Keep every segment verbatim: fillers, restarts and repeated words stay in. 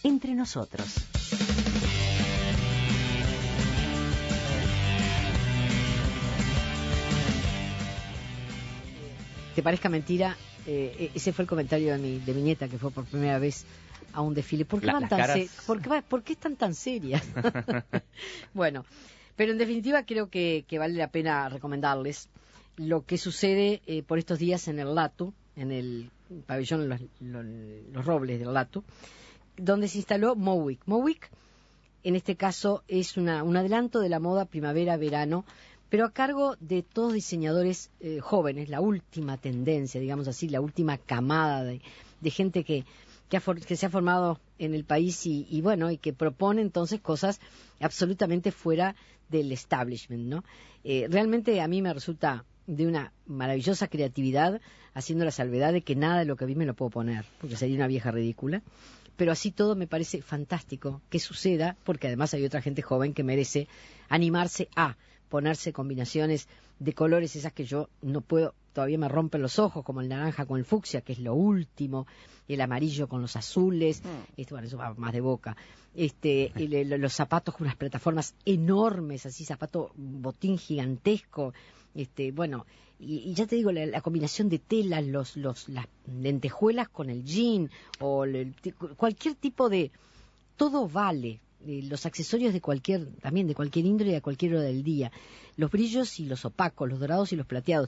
entre nosotros. Te parezca mentira, eh, ese fue el comentario de mi, de mi nieta que fue por primera vez a un desfile. ¿Por qué, La, van las tan caras... se- ¿por qué, va- ¿por qué están tan serias? Bueno, pero en definitiva creo que, que vale la pena recomendarles lo que sucede eh, por estos días en el Latu, en el pabellón Los, los, los Robles del Latu, donde se instaló Mowick. Mowick, en este caso, es una, un adelanto de la moda primavera-verano, pero a cargo de todos diseñadores eh, jóvenes, la última tendencia, digamos así, la última camada de, de gente que, que, ha for, que se ha formado en el país y, y bueno, y que propone entonces cosas absolutamente fuera del establishment, ¿no? Eh, realmente a mí me resulta de una maravillosa creatividad, haciendo la salvedad de que nada de lo que vi me lo puedo poner, porque sería una vieja ridícula. Pero así todo me parece fantástico que suceda, porque además hay otra gente joven que merece animarse a ponerse combinaciones de colores, esas que yo no puedo, todavía me rompen los ojos, como el naranja con el fucsia, que es lo último, el amarillo con los azules, mm. este, bueno, eso va más de boca, este, el, el, los zapatos con unas plataformas enormes, así, zapato botín gigantesco, este, bueno, y, y ya te digo, la, la combinación de telas, los, los, las lentejuelas con el jean, o el, cualquier tipo de, todo vale. Eh, los accesorios de cualquier, también de cualquier índole y a cualquier hora del día, los brillos y los opacos, los dorados y los plateados.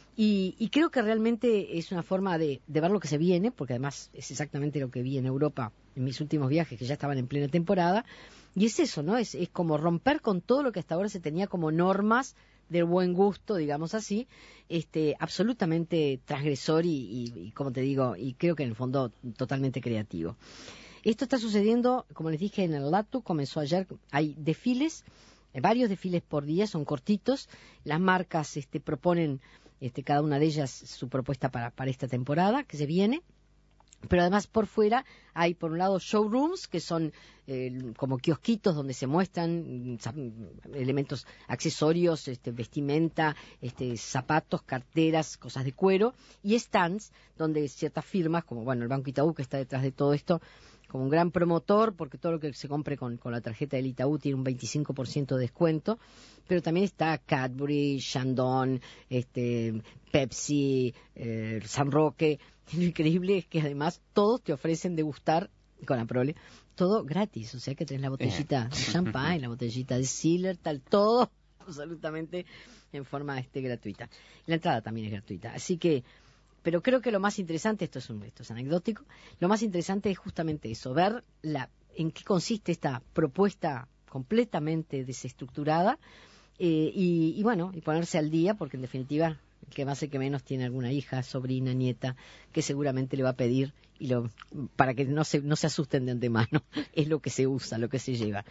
Y, y creo que realmente es una forma de, de ver lo que se viene, porque además es exactamente lo que vi en Europa en mis últimos viajes, que ya estaban en plena temporada, y es eso, ¿no? Es, es como romper con todo lo que hasta ahora se tenía como normas del buen gusto, digamos así, este, absolutamente transgresor y, y, y, como te digo, y creo que en el fondo totalmente creativo. Esto está sucediendo, como les dije, en el Latu, comenzó ayer, hay desfiles, varios desfiles por día, son cortitos, las marcas este, proponen, este, cada una de ellas su propuesta para, para esta temporada que se viene, pero además por fuera hay por un lado showrooms, que son eh, como kiosquitos donde se muestran elementos, accesorios, este, vestimenta, este, zapatos, carteras, cosas de cuero, y stands donde ciertas firmas, como bueno el Banco Itaú, que está detrás de todo esto, como un gran promotor, porque todo lo que se compre con, con la tarjeta del Itaú tiene un veinticinco por ciento de descuento, pero también está Cadbury, Chandon, este, Pepsi, eh, San Roque. Lo increíble es que además todos te ofrecen degustar, con la prole, todo gratis, o sea que tenés la botellita de champagne, la botellita de Siller, tal, todo absolutamente en forma este, gratuita. La entrada también es gratuita, así que pero creo que lo más interesante, esto es, un, esto es anecdótico, lo más interesante es justamente eso, ver la, en qué consiste esta propuesta completamente desestructurada eh, y, y bueno, y ponerse al día, porque en definitiva el que más y que menos tiene alguna hija, sobrina, nieta, que seguramente le va a pedir y lo, para que no se, no se asusten de antemano, es lo que se usa, lo que se lleva.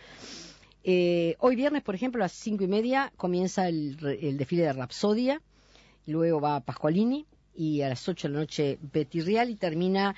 Eh, hoy viernes, por ejemplo, a las cinco y media comienza el, el desfile de Rapsodia, luego va Pascualini, y a las ocho de la noche Betty Real, y termina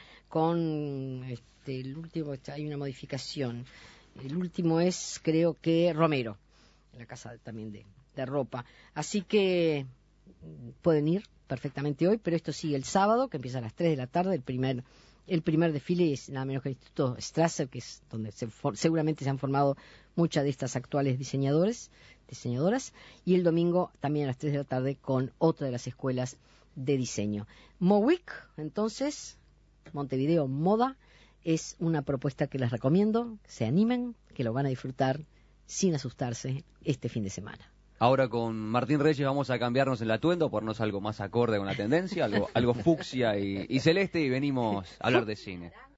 con este, el último, hay una modificación, el último es creo que Romero, en la casa también de, de ropa, así que pueden ir perfectamente hoy, pero esto sigue el sábado, que empieza a las tres de la tarde, el primer el primer desfile es nada menos que el Instituto Strasser, que es donde se for, seguramente se han formado muchas de estas actuales diseñadores, diseñadoras, y el domingo también a las tres de la tarde con otra de las escuelas de diseño. Mowick, entonces, Montevideo Moda, es una propuesta que les recomiendo, que se animen, que lo van a disfrutar sin asustarse este fin de semana. Ahora con Martín Reyes vamos a cambiarnos el atuendo, ponernos algo más acorde con la tendencia, algo, algo fucsia y, y celeste, y venimos a hablar de cine.